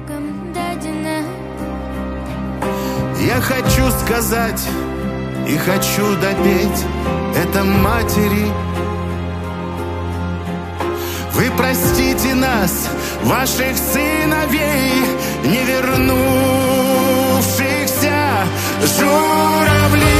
Богом дадено. Я хочу сказать и хочу допеть это матери. Вы простите нас, ваших сыновей, не вернувшихся журавлей.